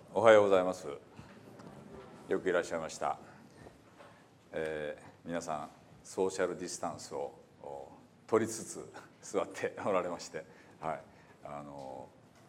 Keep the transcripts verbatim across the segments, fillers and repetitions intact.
おはようございます。よくいらっしゃいました。えー、皆さんソーシャルディスタンスを取りつつ座っておられまして、はい、あの、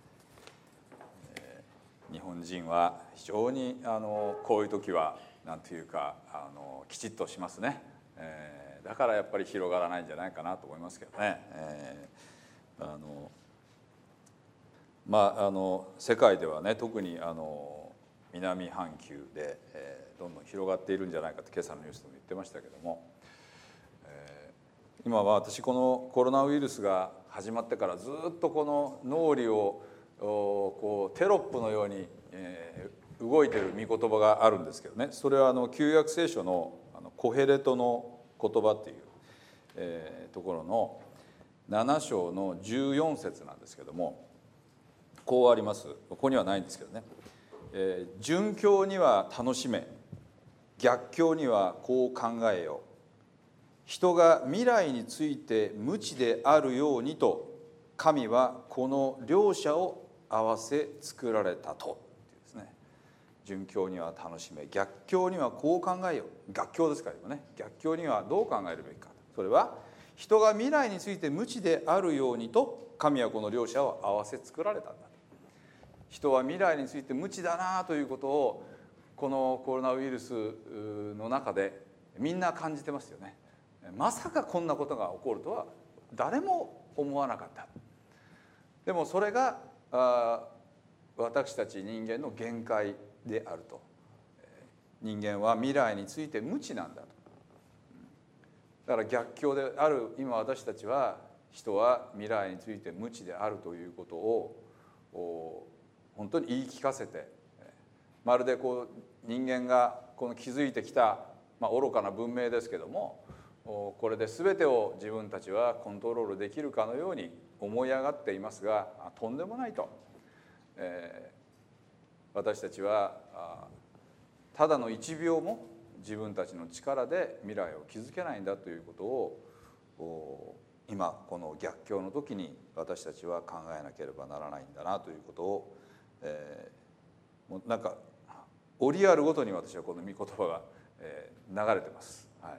えー、日本人は非常にあのこういう時はなんていうかあのきちっとしますね。えー、だからやっぱり広がらないんじゃないかなと思いますけどね。えー、あのまあ、あの世界ではね、特にあの南半球で、えー、どんどん広がっているんじゃないかと今朝のニュースでも言ってましたけども、えー、今は私このコロナウイルスが始まってからずっとこの脳裏をこうテロップのように、えー、動いている御言葉があるんですけどね、それはあの旧約聖書のあのコヘレトの言葉っていう、えー、ところのなな章のじゅうよん節なんですけども、こうあります。ここにはないんですけどね、えー、順境には楽しめ、逆境にはこう考えよう。人が未来について無知であるようにと、神はこの両者を合わせ作られたとですね。順境には楽しめ、逆境にはこう考えよう。逆境ですから今ね、逆境にはどう考えるべきか。それは人が未来について無知であるようにと、神はこの両者を合わせ作られたんだ。人は未来について無知だなということをこのコロナウイルスの中でみんな感じてますよね。まさかこんなことが起こるとは誰も思わなかった。でもそれが私たち人間の限界であると。人間は未来について無知なんだと。だから逆境である今私たちは、人は未来について無知であるということを本当に言い聞かせて、まるでこう人間がこの築いてきた、まあ、愚かな文明ですけども、これで全てを自分たちはコントロールできるかのように思い上がっていますが、とんでもないと、えー、私たちはただの一秒も自分たちの力で未来を築けないんだということを、今この逆境の時に私たちは考えなければならないんだなということを、えー、もうなんか折あるごとに私はこの御言葉が、えー、流れてます、はい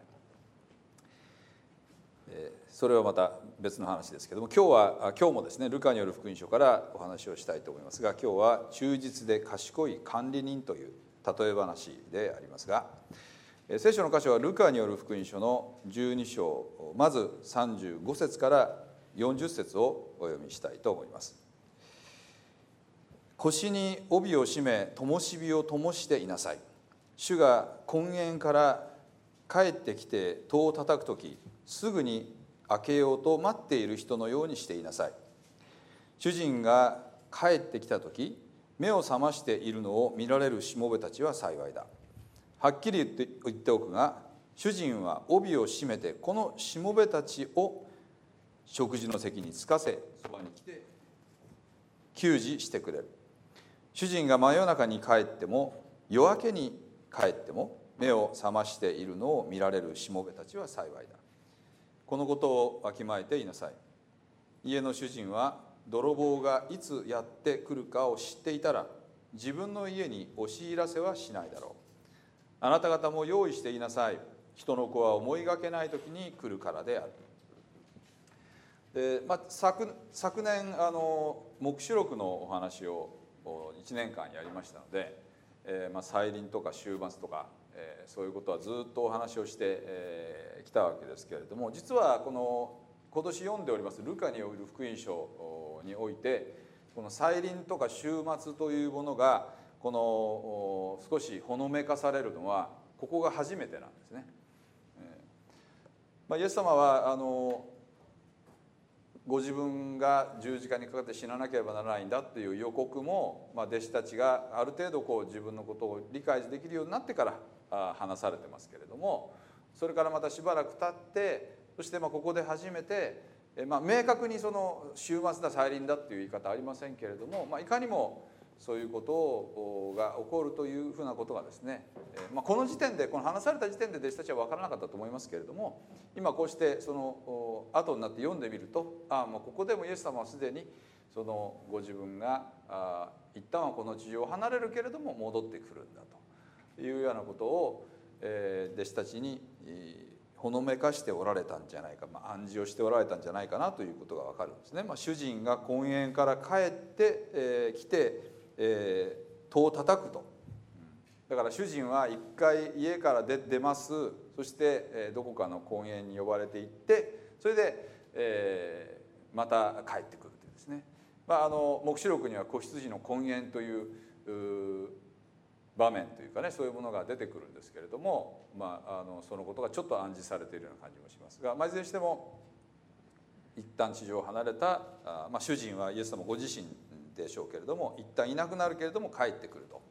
えー、それはまた別の話ですけども、今日は今日もですね、ルカによる福音書からお話をしたいと思いますが、今日は忠実で賢い管理人という例え話でありますが、聖書の箇所はルカによる福音書のじゅうに章、まずさんじゅうご節からよんじゅう節をお読みしたいと思います。腰に帯を締め、灯火を灯していなさい。主が婚宴から帰ってきて戸を叩くとき、すぐに開けようと待っている人のようにしていなさい。主人が帰ってきたとき、目を覚ましているのを見られるしもべたちは幸いだ。はっきり言って言っておくが、主人は帯を締めてこのしもべたちを食事の席につかせ、そばに来て給仕してくれる。主人が真夜中に帰っても夜明けに帰っても目を覚ましているのを見られるしもべたちは幸いだ。このことをわきまえていなさい。家の主人は泥棒がいつやってくるかを知っていたら、自分の家に押し入らせはしないだろう。あなた方も用意していなさい。人の子は思いがけない時に来るからである。で、まあ、昨, 昨年あの黙示録のお話をいちねんかんやりましたので、えーまあ、再臨とか終末とか、えー、そういうことはずっとお話をしてき、えー、たわけですけれども、実はこの今年読んでおりますルカによる福音書において、この再臨とか終末というものがこの少しほのめかされるのはここが初めてなんですね。えーまあ、イエス様はあのご自分が十字架にかかって死ななければならないんだという予告も、まあ、弟子たちがある程度こう自分のことを理解できるようになってから話されてますけれども、それからまたしばらく経って、そしてまあここで初めて、まあ、明確にその終末だ再臨だっていう言い方はありませんけれども、まあ、いかにもそういうことが起こるというふうなことがですね、まあ、この時点でこの話された時点で弟子たちは分からなかったと思いますけれども、今こうしてその後になって読んでみると、ああもうここでもイエス様はすでにそのご自分があ一旦はこの地上を離れるけれども戻ってくるんだというようなことを、えー、弟子たちにほのめかしておられたんじゃないか、まあ、暗示をしておられたんじゃないかなということが分かるんですね。まあ、主人が婚宴から帰って、えー、来て、えー、戸を叩くと。だから主人は一回家から出出ます。そして、えー、どこかの婚宴に呼ばれていって、それで、えー、また帰ってくるというですね。まあ、あの黙示録には子羊の婚宴という場面というかね、そういうものが出てくるんですけれども、まあ、あのそのことがちょっと暗示されているような感じもしますが、まあ、いずれにしても一旦地上を離れた、あ、まあ、主人はイエス様ご自身でしょうけれども、一旦いなくなるけれども帰ってくると。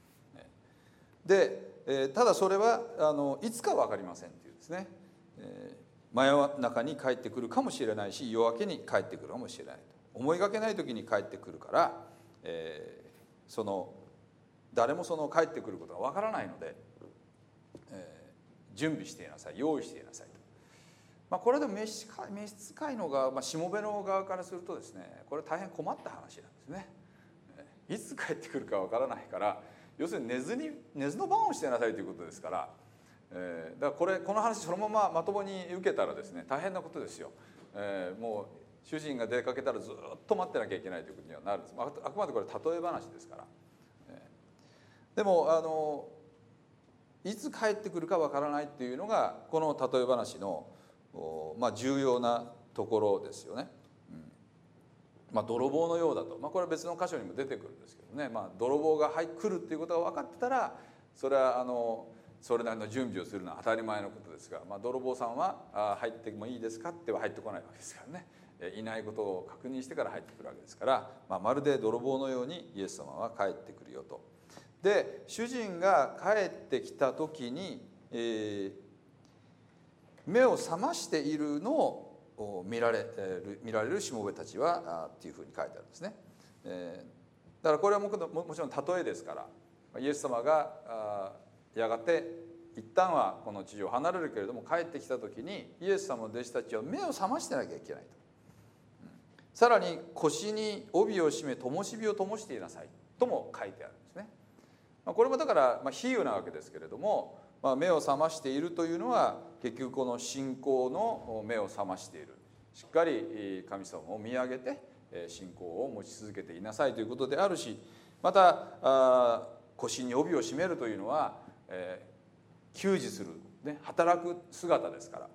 で、えー、ただそれはあのいつか分かりませんというですね、えー、真夜中に帰ってくるかもしれないし、夜明けに帰ってくるかもしれないと。思いがけない時に帰ってくるから、えー、その誰もその帰ってくることが分からないので、えー、準備していなさい、用意していなさいと。まあ、これでも召使いの側、まあ、しもべの側からするとですね、これ大変困った話なんですね。いつ帰ってくるか分からないから、要するに寝ずに寝ずの番をしてなさいということですから、えー、だからこれこの話そのまままともに受けたらですね、大変なことですよ。えー、もう主人が出かけたらずっと待ってなきゃいけないということにはなるんです。あくまでこれ例え話ですから。えー、でもあのいつ帰ってくるかわからないっていうのがこの例え話の、まあ、重要なところですよね。まあ、泥棒のようだと、まあ、これは別の箇所にも出てくるんですけどね、まあ、泥棒が来るっていうことが分かってたら、それはあのそれなりの準備をするのは当たり前のことですが、まあ、泥棒さんはあ入ってもいいですかっては入ってこないわけですからね、いないことを確認してから入ってくるわけですから、まあ、まるで泥棒のようにイエス様は帰ってくるよと。で、主人が帰ってきた時に、えー、目を覚ましているのを見られる見られるしもべたちはっていうふうに書いてあるんですね。えー、だからこれはももちろん例えですから、イエス様がやがて一旦はこの地上を離れるけれども帰ってきた時にイエス様の弟子たちは目を覚ましてなきゃいけないと。うん、さらに腰に帯を締め灯火を灯していなさいとも書いてあるんですね。まあ、これもだからまあ比喩なわけですけれども、まあ、目を覚ましているというのは結局この信仰の目を覚ましている、しっかり神様を見上げて信仰を持ち続けていなさいということであるし、また腰に帯を締めるというのは、えー、給仕する、ね、働く姿ですから、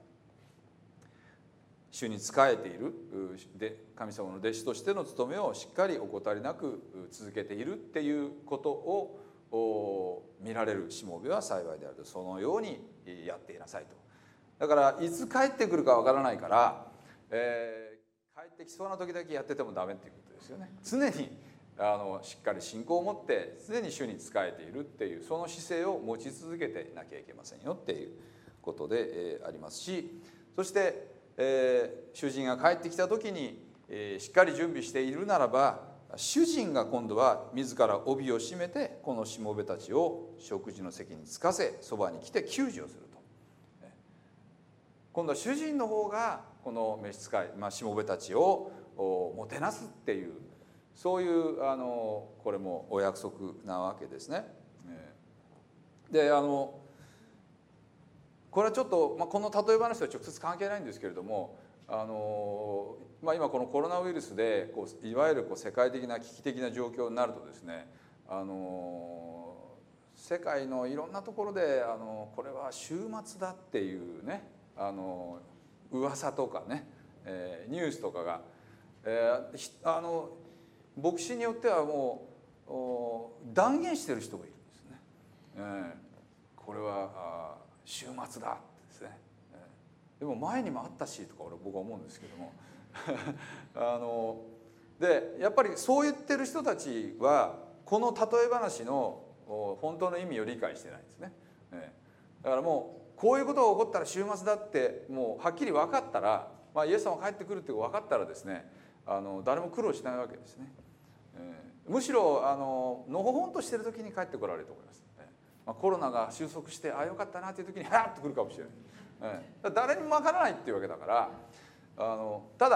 主に仕えているで神様の弟子としての務めをしっかり怠りなく続けているっていうことを見られるしもべは幸いであると、そのようにやっていなさいと。だからいつ帰ってくるかわからないから、えー、帰ってきそうな時だけやっててもダメっていうことですよね。常にあのしっかり信仰を持って常に主に仕えているっていう、その姿勢を持ち続けていなきゃいけませんよっていうことで、えー、ありますし、そして、えー、主人が帰ってきた時に、えー、しっかり準備しているならば、主人が今度は自ら帯を締めてこのしもべたちを食事の席につかせ、そばに来て給仕をすると。今度は主人の方がこの召使い、まあ、しもべたちをもてなすっていう、そういうあのこれもお約束なわけですね。で、あのこれはちょっと、まあ、この例え話とは直接関係ないんですけれども、あのまあ、今このコロナウイルスでこういわゆるこう世界的な危機的な状況になるとですね、あの世界のいろんなところであのこれは終末だっていうね、あの噂とかね、えー、ニュースとかが、えー、あの牧師によってはもう断言してる人がいるんですね。えー、これはあ終末だですね。でも前にもあったしとか俺僕は思うんですけどもあのでやっぱりそう言ってる人たちはこの例え話の本当の意味を理解してないんですね。だからもうこういうことが起こったら終末だってもうはっきり分かったら、まあ、イエス様が帰ってくるって分かったらですね、あの誰も苦労しないわけですね。むしろあののほほんとしてる時に帰ってこられると思います。まあ、コロナが収束してあよかったなっていう時にハッとくるかもしれない。誰にもわからないっていうわけだから、あのただ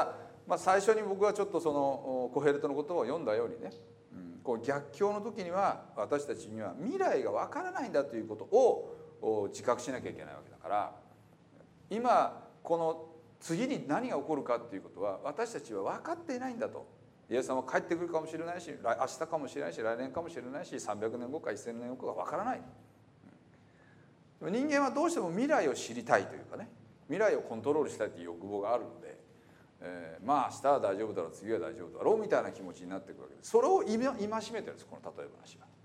まあ、最初に僕はちょっとそのコヘレトのことを読んだようにね、うん、こう逆境の時には私たちには未来がわからないんだということを自覚しなきゃいけないわけだから、今この次に何が起こるかっていうことは私たちは分かっていないんだと。イエス様は帰ってくるかもしれないし、明日かもしれないし、来年かもしれないし、さんびゃくねんごかせんねんごか分からない。人間はどうしても未来を知りたいというかね、未来をコントロールしたいという欲望があるので、えー、まあ明日は大丈夫だろう、次は大丈夫だろうみたいな気持ちになっていくわけです。それを戒めてるんです、この例え話は。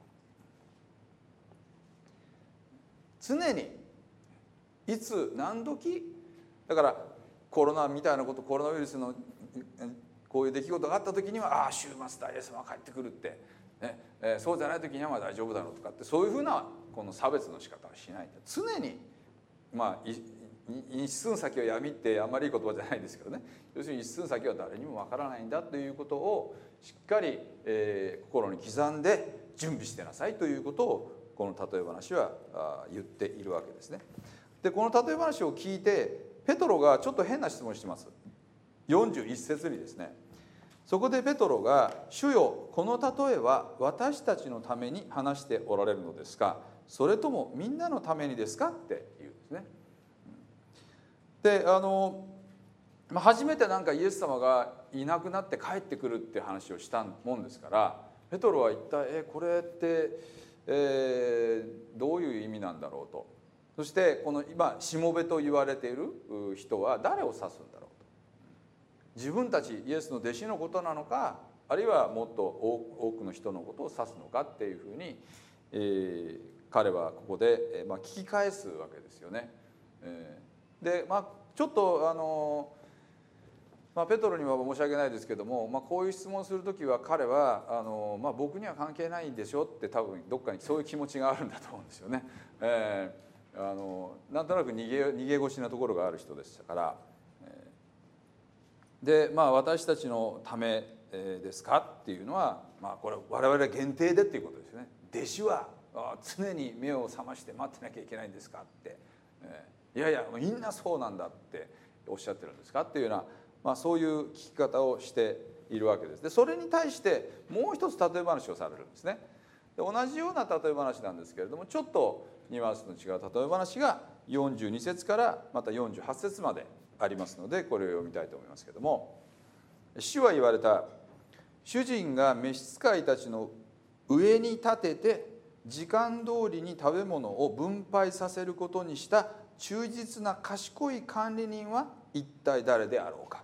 常にいつ何時だからコロナみたいなこと、コロナウイルスのこういう出来事があった時には、ああ週末だ、イエス様が帰ってくるって、ねえー、そうじゃない時にはまあ大丈夫だろうとかって、そういうふうなこの差別の仕方はしない。常にまあ一寸先は闇ってあんまりいい言葉じゃないですけどね、要するに一寸先は誰にもわからないんだということをしっかり、えー、心に刻んで準備してなさいということをこの例え話は言っているわけですね。でこの例え話を聞いてペトロがちょっと変な質問してます。よんじゅういち節にですね、そこでペトロが「主よ、この例えは私たちのために話しておられるのですか、それともみんなのためにですか?」って言うんですね。であの初めてなんかイエス様がいなくなって帰ってくるって話をしたもんですから、ペトロは一体「えこれって、えー、どういう意味なんだろう」と。そしてこの今しもべと言われている人は誰を指すんだろうと。自分たちイエスの弟子のことなのか、あるいはもっと多くの人のことを指すのかっていうふうに、えー、彼はここで、まあ、聞き返すわけですよね。えー、でまあちょっとあの、まあ、ペトロには申し訳ないですけども、まあ、こういう質問する時は彼はあの、まあ、僕には関係ないんでしょって多分どっかにそういう気持ちがあるんだと思うんですよね。えーあのなんとなく逃げ逃げ腰なところがある人でしたから、でまあ私たちのためですかっていうのは、まあこれ我々限定でっていうことですね。弟子は常に目を覚まして待ってなきゃいけないんですかって、いやいやみんなそうなんだっておっしゃってるんですかっていうような、まあ、そういう聞き方をしているわけです。でそれに対してもう一つ例え話をされるんですね。で同じような例え話なんですけれども、ちょっとニュアンスの違う例え話がよんじゅうに節からまたよんじゅうはち節までありますので、これを読みたいと思いますけれども、主は言われた。主人が召使いたちの上に立てて時間通りに食べ物を分配させることにした忠実な賢い管理人は一体誰であろうか。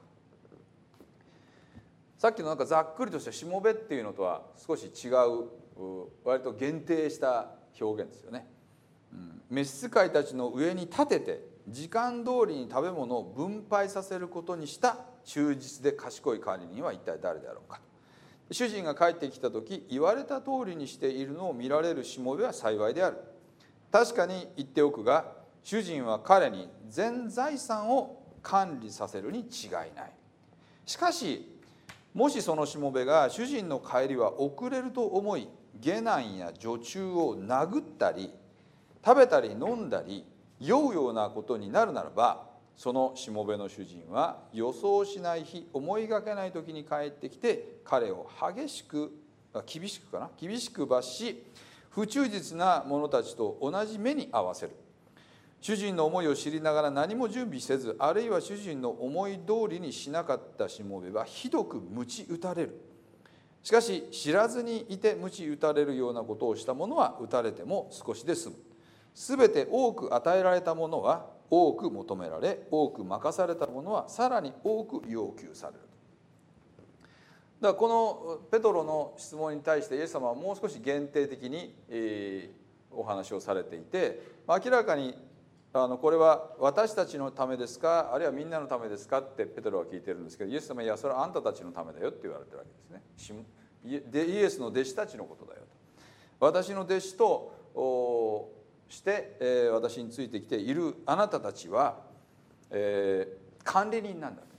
さっきのなんかざっくりとしたしもべっていうのとは少し違う、割と限定した表現ですよね。召使いたちの上に立てて時間通りに食べ物を分配させることにした忠実で賢い管理人は一体誰であろうか。主人が帰ってきた時、言われた通りにしているのを見られるしもべは幸いである。確かに言っておくが、主人は彼に全財産を管理させるに違いない。しかしもしそのしもべが主人の帰りは遅れると思い、下男や女中を殴ったり食べたり飲んだり酔うようなことになるならば、そのしもべの主人は予想しない日、思いがけない時に帰ってきて彼を激しく厳しくかな厳しく罰し、不忠実な者たちと同じ目に合わせる。主人の思いを知りながら何も準備せず、あるいは主人の思い通りにしなかったしもべはひどく鞭打たれる。しかし知らずにいて鞭打たれるようなことをした者は打たれても少しで済む。すべて多く与えられたものは多く求められ、多く任されたものはさらに多く要求される。だからこのペトロの質問に対してイエス様はもう少し限定的に、えー、お話をされていて、明らかにあのこれは私たちのためですか、あるいはみんなのためですかってペトロは聞いてるんですけど、イエス様は「いやそれはあんたたちのためだよ」って言われてるわけですね。でイエスの弟子たちのことだよと。私の弟子として、えー、私についてきているあなたたちは、えー、管理人なんだと。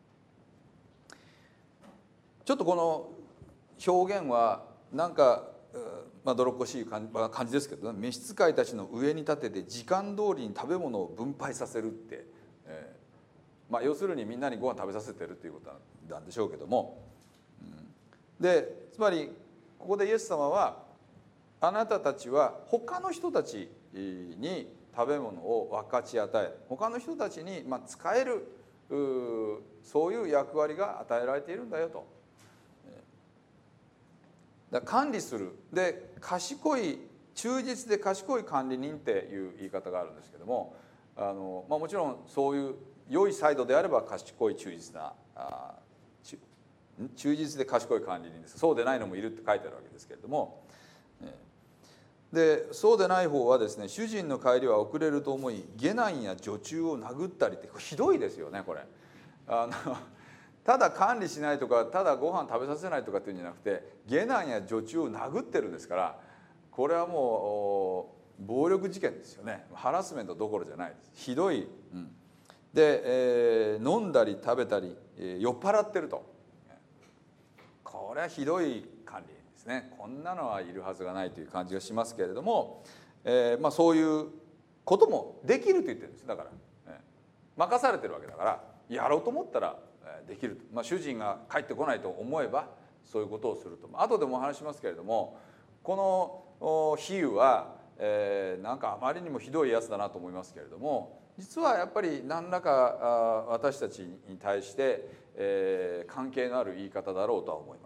ちょっとこの表現はなんか、まあ、泥っこしい感じ、感じですけどね、召使いたちの上に立てて時間通りに食べ物を分配させるって、えー、 まあ、要するにみんなにご飯食べさせてるっていうことなんでしょうけども、うん、でつまりここでイエス様はあなたたちは他の人たちに食べ物を分かち与え他の人たちにまあ使えるそういう役割が与えられているんだよと。だから管理するで賢い忠実で賢い管理人っていう言い方があるんですけども、あの、まあ、もちろんそういう良いサイドであれば賢い忠実なあ忠実で賢い管理人です。そうでないのもいるって書いてあるわけですけれども、でそうでない方はですね、主人の帰りは遅れると思い下男や女中を殴ったりってひどいですよねこれ。あのただ管理しないとかただご飯食べさせないとかっていうんじゃなくて下男や女中を殴ってるんですから、これはもう暴力事件ですよね。ハラスメントどころじゃないです。ひどい、うん、で、えー、飲んだり食べたり、えー、酔っ払ってると、これはひどい管理ですね。こんなのはいるはずがないという感じがしますけれども、えーまあ、そういうこともできると言ってるんです。だから、えー、任されてるわけだからやろうと思ったらできると、まあ、主人が帰ってこないと思えばそういうことをすると。後でもお話しますけれども、この比喩は、えー、なんかあまりにもひどいやつだなと思いますけれども、実はやっぱり何らか私たちに対して、えー、関係のある言い方だろうとは思います。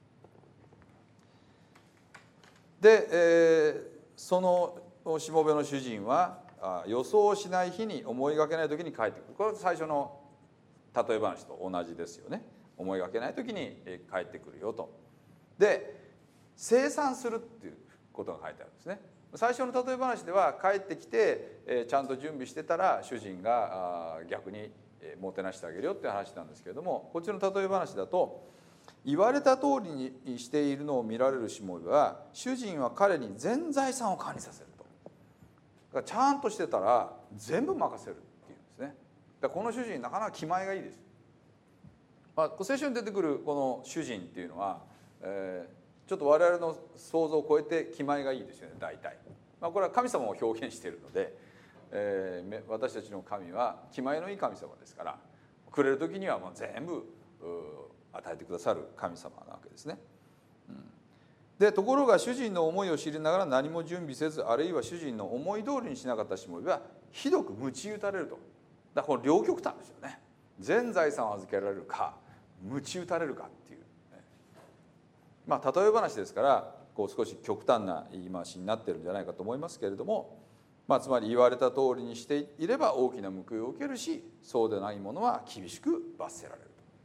で、えー、そのしもべの主人は予想しない日に思いがけない時に帰ってくる。これは最初の例え話と同じですよね。思いがけない時に帰ってくるよと。で清算するっていうことが書いてあるんですね。最初の例え話では帰ってきてちゃんと準備してたら主人が逆にもてなしてあげるよっていう話なんですけれども、こっちの例え話だと言われた通りにしているのを見られるしもべは主人は彼に全財産を管理させると。だからちゃんとしてたら全部任せるっていうんですね。だからこの主人なかなか気前がいいです。まあ、聖書に出てくるこの主人っていうのは、えー、ちょっと我々の想像を超えて気前がいいですよね大体。まあ、これは神様を表現しているので、えー、私たちの神は気前のいい神様ですから、くれる時にはもう全部与えてくださる神様なわけですね。うん、でところが主人の思いを知りながら何も準備せず、あるいは主人の思い通りにしなかったしもべはひどく鞭打たれると。だからこの両極端ですよね。全財産を預けられるか鞭打たれるかっていう、まあ例え話ですからこう少し極端な言い回しになってるんじゃないかと思いますけれども、まあ、つまり言われた通りにしていれば大きな報いを受けるし、そうでないものは厳しく罰せられる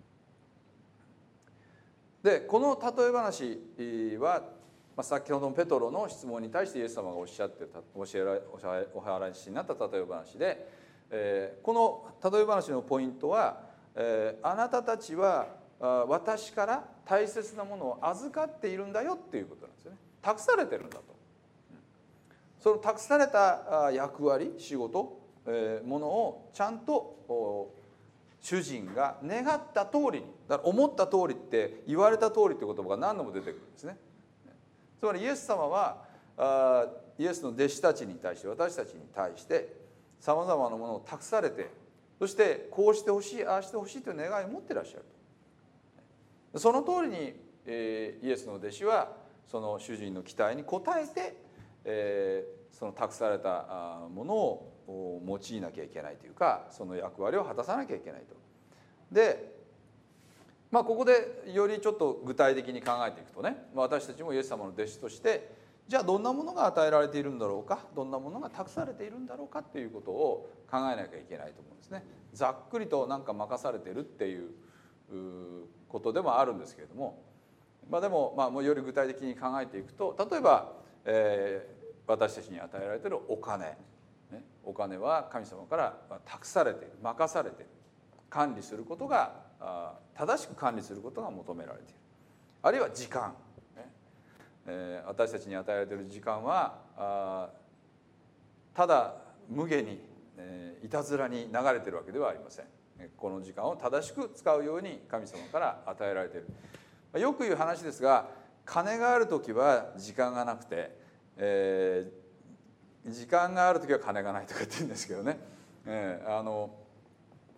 と。でこの例え話は、まあ、先ほどのペトロの質問に対してイエス様がおっしゃってたお教えらお話になった例え話で、えー、この例え話のポイントは、えー、あなたたちは私から大切なものを預かっているんだよっていうことなんですよね。託されてるんだと。その託された役割仕事、えー、ものをちゃんと主人が願った通りに、だから思った通りって言われた通りって言葉が何度も出てくるんですね。つまりイエス様はあイエスの弟子たちに対して私たちに対してさまざまなものを託されて、そしてこうしてほしいああしてほしいという願いを持っていらっしゃると。その通りに、えー、イエスの弟子はその主人の期待に応えて、えー、その託されたものを用いなきゃいけないというか、その役割を果たさなきゃいけないと。でまあここでよりちょっと具体的に考えていくとね、私たちもイエス様の弟子としてじゃあどんなものが与えられているんだろうか、どんなものが託されているんだろうかっていうことを考えなきゃいけないと思うんですね。ざっくりとなんか任されているっていうことでもあるんですけれども、まあ、でもまあより具体的に考えていくと、例えば、えー、私たちに与えられているお金、ね、お金は神様から託されている、任されている、管理することが正しく管理することが求められている。あるいは時間、ねえー、私たちに与えられている時間はあただ無下に、えー、いたずらに流れているわけではありません。この時間を正しく使うように神様から与えられている。よく言う話ですが、金がある時は時間がなくて、えー、時間がある時は金がないとか言ってるんですけどね、えー、あの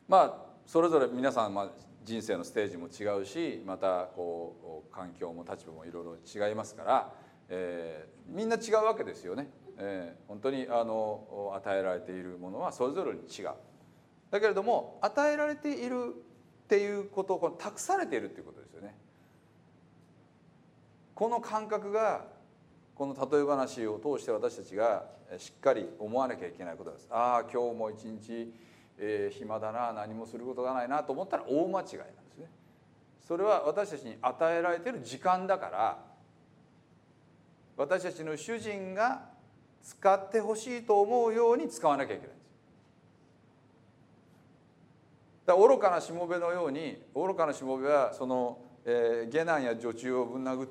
まあそれぞれ皆さん、まあ、人生のステージも違うし、またこう環境も立場もいろいろ違いますから、えー、みんな違うわけですよね。えー、本当にあの与えられているものはそれぞれに違う。だけれども与えられているっていうことをこの託されているっていうことですよね。この感覚がこの例え話を通して私たちがしっかり思わなきゃいけないことです。ああ今日も一日、えー、暇だな、何もすることがないなと思ったら大間違いなんですね。それは私たちに与えられている時間だから、私たちの主人が使ってほしいと思うように使わなきゃいけないんです。だから愚かなしもべのように、愚かなしもべはその、えー、下男や女中をぶん殴って、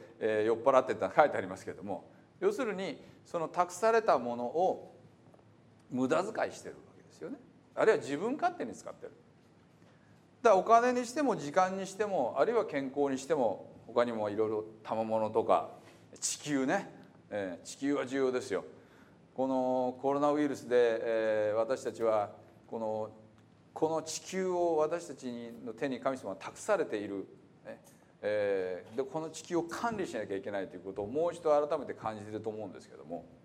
えー、酔っ払ってって書いてありますけれども、要するにその託されたものを無駄遣いしてるわけですよね。あるいは自分勝手に使ってる。だからお金にしても時間にしても、あるいは健康にしても、他にもいろいろ賜物とか地球ね、えー、地球は重要ですよ。このコロナウイルスで、えー、私たちはこのこの地球を私たちの手に神様は託されている、ねえー、でこの地球を管理しなきゃいけないということをもう一度改めて感じていると思うんですけども、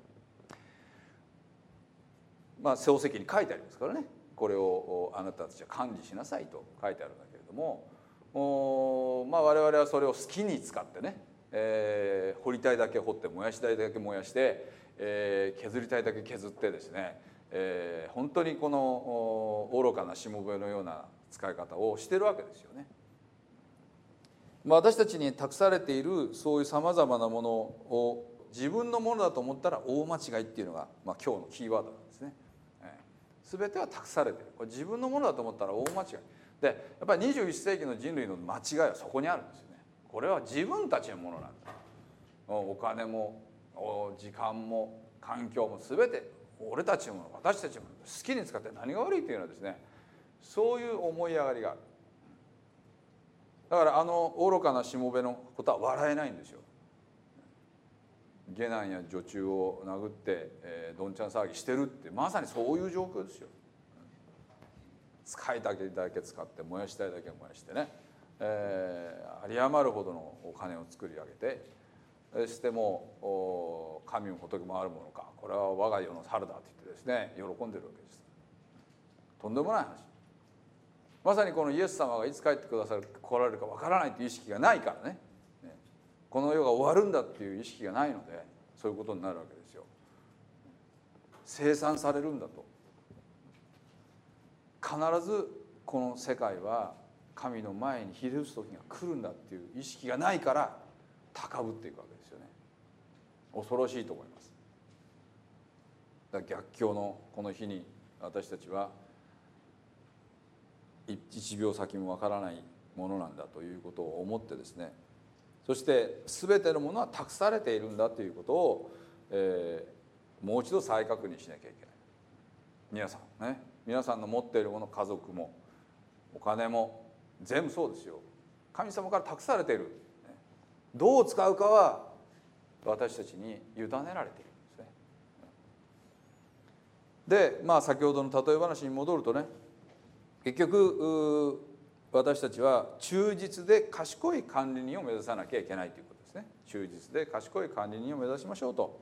まあ漱石に書いてありますからね、これをあなたたちは管理しなさいと書いてあるんだけれども、お、まあ、我々はそれを好きに使ってね、えー、掘りたいだけ掘って燃やしたいだけ燃やして、えー、削りたいだけ削ってですね、えー、本当にこの愚かなしもべのような使い方をしてるわけですよね。まあ、私たちに託されているそういうさまざまなものを自分のものだと思ったら大間違いっていうのが、まあ、今日のキーワードなんですね。全ては託されている。これ自分のものだと思ったら大間違いで、やっぱりにじゅういっ世紀の人類の間違いはそこにあるんですよね。これは自分たちのものなんだ。お金も時間も環境も全て俺たちのもの、私たちのもの、好きに使って何が悪いというのはですね、そういう思い上がりがある。だからあの愚かなしもべのことは笑えないんですよ。下男や女中を殴って、えー、どんちゃん騒ぎしてるって、まさにそういう状況ですよ。使いたいだけ使って燃やしたいだけ燃やしてね、えー、有り余るほどのお金を作り上げて、そしてもう神も仏もあるものか、これは我が世の春だと言ってですね喜んでるわけです。とんでもない話。まさにこのイエス様がいつ帰ってくださる来られるかわからないという意識がないからね、この世が終わるんだっていう意識がないので、そういうことになるわけですよ。清算されるんだと、必ずこの世界は神の前にひれ伏す時が来るんだっていう意識がないから高ぶっていくわけですよね。恐ろしいと思います。だから逆境のこの日に私たちはいちびょう先もわからないものなんだということを思ってですね、そして全てのものは託されているんだということを、えー、もう一度再確認しなきゃいけない。皆さんね、皆さんの持っているもの、家族もお金も全部そうですよ。神様から託されている。どう使うかは私たちに委ねられているんですね。で、まあ先ほどの例え話に戻るとね、結局私たちは忠実で賢い管理人を目指さなきゃいけないということですね。忠実で賢い管理人を目指しましょうと。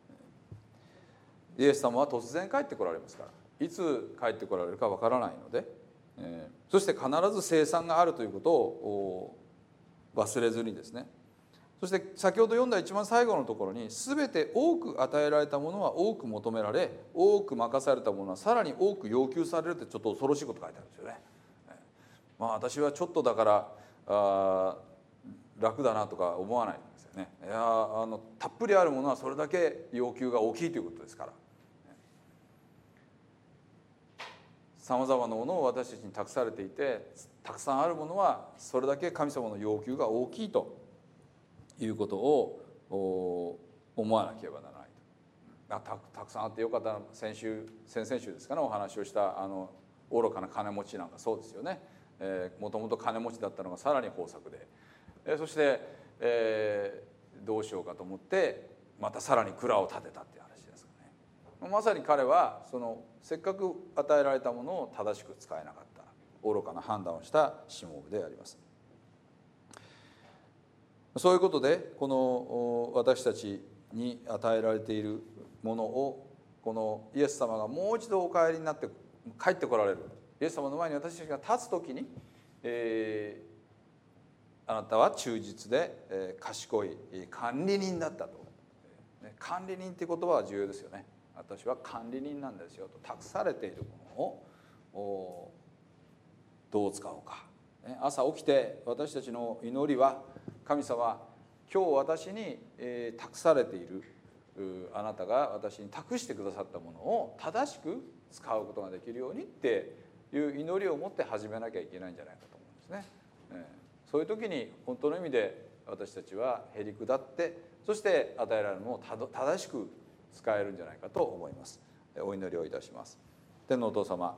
イエス様は突然帰ってこられますから、いつ帰ってこられるかわからないので、えー、そして必ず清算があるということを忘れずにですね、そして先ほど読んだ一番最後のところに、全て多く与えられたものは多く求められ、多く任されたものはさらに多く要求されるって、ちょっと恐ろしいこと書いてあるんですよね。まあ私はちょっとだからあ楽だなとか思わないんですよね。いやあのたっぷりあるものはそれだけ要求が大きいということですから。さまざまなものを私たちに託されていて、たくさんあるものはそれだけ神様の要求が大きいということを思わなければならないと。 た, たくさんあってよかったな。先週先々週ですかね、お話をしたあの愚かな金持ちなんかそうですよね。もともと金持ちだったのがさらに豊作で、えー、そして、えー、どうしようかと思ってまたさらに蔵を建てたっていう話ですかね。 まさに彼はそのせっかく与えられたものを正しく使えなかった愚かな判断をしたしもべであります。そういうことでこの私たちに与えられているものをこのイエス様がもう一度お帰りになって帰ってこられるイエス様の前に私たちが立つ時に、えー、あなたは忠実で、えー、賢い管理人だったと。管理人っていう言葉は重要ですよね。私は管理人なんですよと託されているものをどう使おうか。朝起きて私たちの祈りは、神様今日私に託されているあなたが私に託してくださったものを正しく使うことができるようにっていう祈りを持って始めなきゃいけないんじゃないかと思うんですね。そういう時に本当の意味で私たちはへり下って、そして与えられるものを正しく使えるんじゃないかと思います。お祈りをいたします。天のお父様、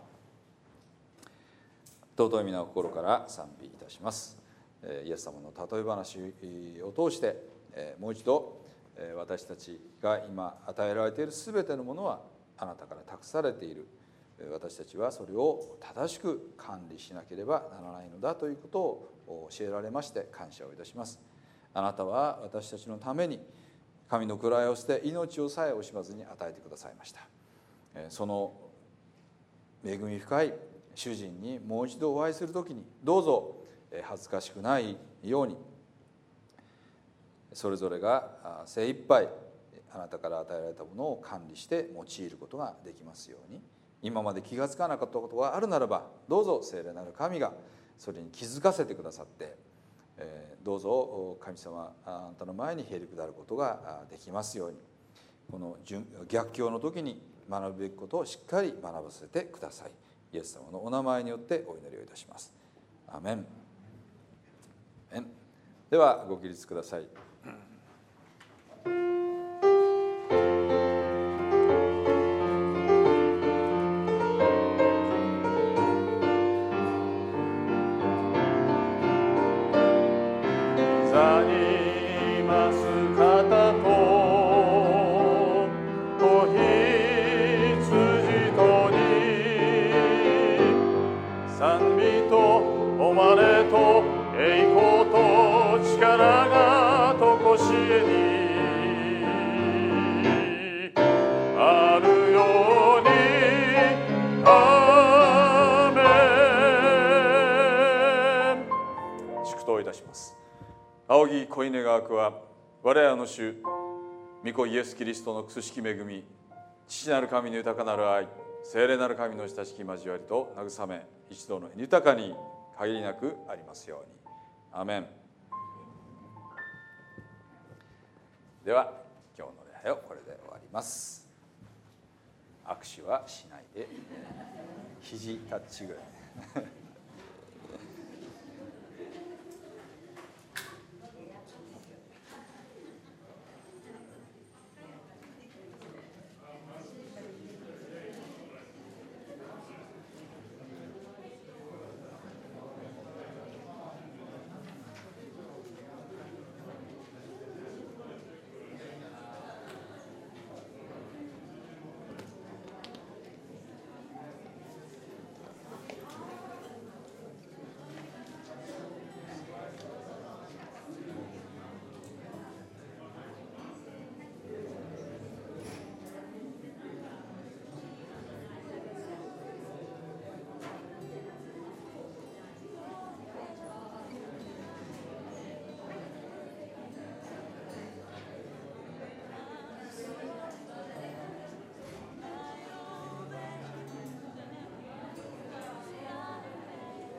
尊い皆を心から賛美いたします。イエス様の例え話を通してもう一度私たちが今与えられている全てのものはあなたから託されている。私たちはそれを正しく管理しなければならないのだということを教えられまして感謝をいたします。あなたは私たちのために神の位を捨て命をさえ惜しまずに与えてくださいました。その恵み深い主人にもう一度お会いするときに、どうぞ恥ずかしくないようにそれぞれが精一杯あなたから与えられたものを管理して用いることができますように、今まで気がつかなかったことがあるならば、どうぞ聖霊なる神がそれに気づかせてくださって、どうぞ神様あなたの前にへり下ることができますように、この逆境の時に学ぶべきことをしっかり学ばせてください。イエス様のお名前によってお祈りをいたします。アメン。ではご起立ください。仰ぎ子稲川区は我らの主御子イエスキリストの苦しき恵み、父なる神の豊かなる愛、聖霊なる神の親しき交わりと慰め一同の豊かに限りなくありますように。アメン。では今日の礼拝をこれで終わります。握手はしないで肘タッチぐらい